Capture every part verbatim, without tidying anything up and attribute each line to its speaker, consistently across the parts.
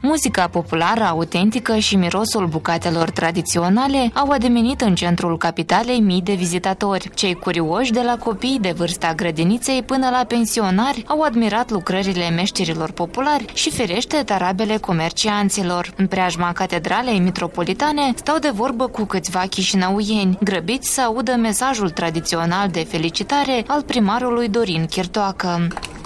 Speaker 1: Muzica populară, autentică și mirosul bucatelor tradiționale au ademenit în centrul capitalei mii de vizitatori. Cei curioși, de la copii de vârsta grădiniței până la pensionari, au admirat lucrările meșterilor populari și, firește, tarabele comercianților. În preajma catedralei mitropolitane stau de vorbă cu câțiva chișinăuieni, grăbiți să audă mesajul tradițional de felicitare al primarului Dorin Chirtoacă.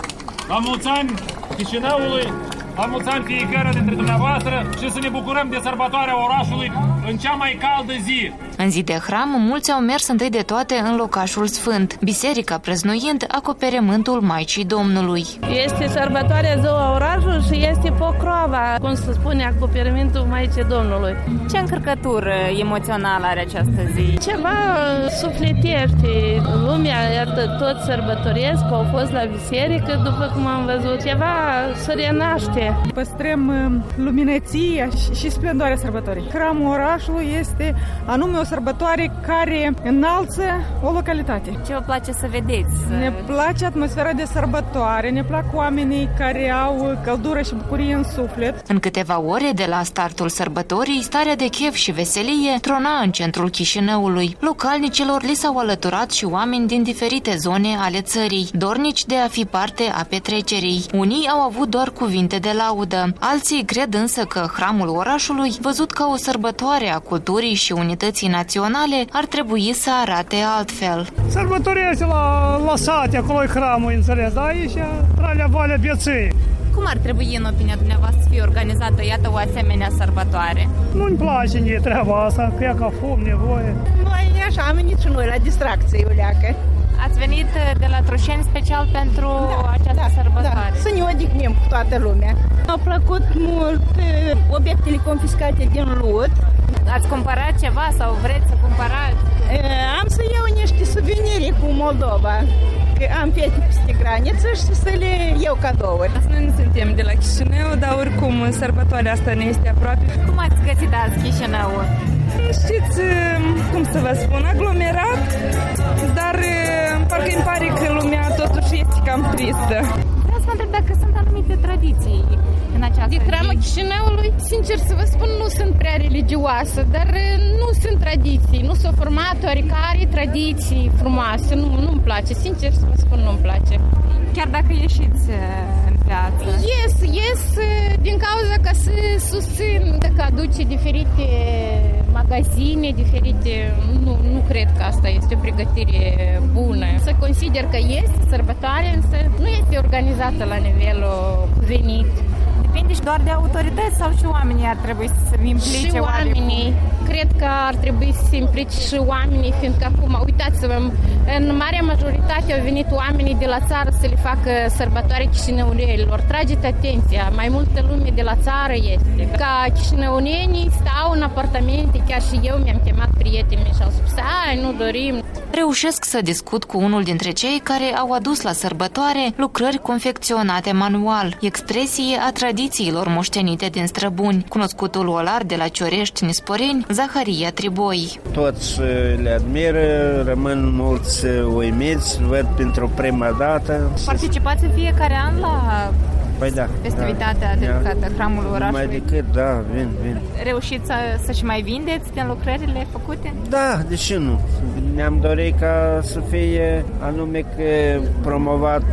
Speaker 2: La mulți ani Chișinăului, la mulți ani fiecare dintre dumneavoastră și să ne bucurăm de sărbătoarea orașului în cea mai caldă zi.
Speaker 1: În zi de hram, mulți au mers întâi de toate în locașul sfânt, biserica preznuind acoperământul Maicii Domnului.
Speaker 3: Este sărbătoarea ziua orașului și este pocroava, cum se spune, acoperământul Maicii Domnului.
Speaker 4: Ce încărcătură emoțională are această zi?
Speaker 3: Ceva sufletește. Lumea, iată, tot sărbătoresc, au fost la biserică, după cum am văzut. Ceva să renaște.
Speaker 5: Păstrăm luminăția și splendoarea sărbătorii. Hramul orașului este anume o sărbătoare care înalță o localitate.
Speaker 4: Ce vă place să vedeți?
Speaker 5: Ne place atmosfera de sărbătoare, ne plac oamenii care au căldură și bucurie în suflet.
Speaker 1: În câteva ore de la startul sărbătorii, starea de chef și veselie trona în centrul Chișinăului. Localnicilor li s-au alăturat și oameni din diferite zone ale țării, dornici de a fi parte a petrecerii. Unii au avut doar cuvinte de laudă, alții cred însă că hramul orașului, văzut ca o sărbătoare a culturii și unității naționale, ar trebui să arate altfel.
Speaker 6: Sărbătoria este la, la sate, acolo e hramul, înțeles, dar aici Tralea Valea Vieții.
Speaker 4: Cum ar trebui, în opinia dumneavoastră, să fie organizată, iată, o asemenea sărbătoare?
Speaker 6: Nu-mi place nici treaba asta, că e ca fum, nevoie.
Speaker 7: Noi așa am venit și noi la distracție, uleacă.
Speaker 4: Ați venit de la Trușeni special pentru
Speaker 7: da,
Speaker 4: această
Speaker 7: da,
Speaker 4: sărbătoare?
Speaker 7: Da, să ne odihnim cu toată lumea. Mi-au plăcut mult obiectele confiscate din lut.
Speaker 4: Ați cumpărat ceva sau vreți să cumpărați?
Speaker 7: E, am să iau niște suveniri cu Moldova. Că am fete peste graniță și să le iau cadouri.
Speaker 8: Noi nu suntem de la Chișinău, dar oricum sărbătoarea asta ne este aproape.
Speaker 4: Cum ați găsit azi Chișinăul?
Speaker 8: Știți, cum să vă spun, aglomerat, dar parcă îmi pare că lumea totuși este cam tristă.
Speaker 4: Vreau să vă întreb dacă sunt anumite tradiții în această
Speaker 3: de zi. Chișinăului, sincer să vă spun, nu sunt prea religioasă, dar nu sunt tradiții, nu s-au format oricare tradiții frumoase, nu, nu-mi place, sincer să vă spun, nu-mi place.
Speaker 4: Chiar dacă ieșiți în piață?
Speaker 3: Ies, ies din cauza că să susțin, dacă aduce diferite magazine, diferite, nu, nu cred că asta este o pregătire bună. Să consider că este sărbătoare, însă nu este organizată la nivelul venit.
Speaker 4: Depinde și doar de autorități sau și oamenii ar trebui să se implice?
Speaker 3: Și oamenii. Cred că ar trebui să se implice și oamenii, fiindcă acum, uitați-vă, în marea majoritate au venit oamenii de la țară să le facă sărbătoare chișinăulienilor. Trageți atenția, mai multă lume de la țară este. Ca chișinăulienii stau în apartamente, chiar și eu mi-am chemat prietenii și au spus, ai, nu dorim.
Speaker 1: Reușesc să discut cu unul dintre cei care au adus la sărbătoare lucrări confecționate manual, expresie a tradițiilor moștenite din străbuni, cunoscutul olar de la Ciorești, Nisporeni, Zaharia Triboi.
Speaker 9: Toți le admiră, rămân mulți uimiți, văd pentru prima dată.
Speaker 4: Participați în fiecare an la
Speaker 9: păi da,
Speaker 4: festivitatea
Speaker 9: da,
Speaker 4: dedicată
Speaker 9: da,
Speaker 4: hramului orașului?
Speaker 9: Mai decât, da, vin, vin.
Speaker 4: Reușiți să, să-și mai vindeți din lucrările făcute?
Speaker 9: Da, de ce nu? Ne-am dorit ca să fie anume că promovat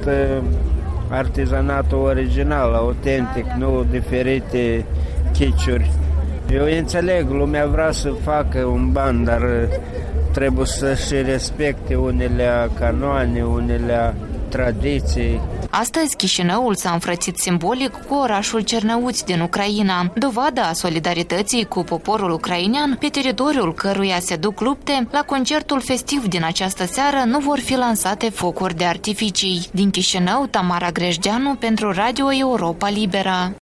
Speaker 9: artizanatul original, autentic, nu diferite chiciuri. Eu înțeleg, lumea vrea să facă un ban, dar trebuie să-și respecte unele canoane, unele tradiții.
Speaker 1: Astăzi, Chișinăul s-a înfrățit simbolic cu orașul Cernăuți din Ucraina, dovadă a solidarității cu poporul ucrainean, pe teritoriul căruia se duc lupte. La concertul festiv din această seară nu vor fi lansate focuri de artificii. Din Chișinău, Tamara Grejdeanu pentru Radio Europa Libera.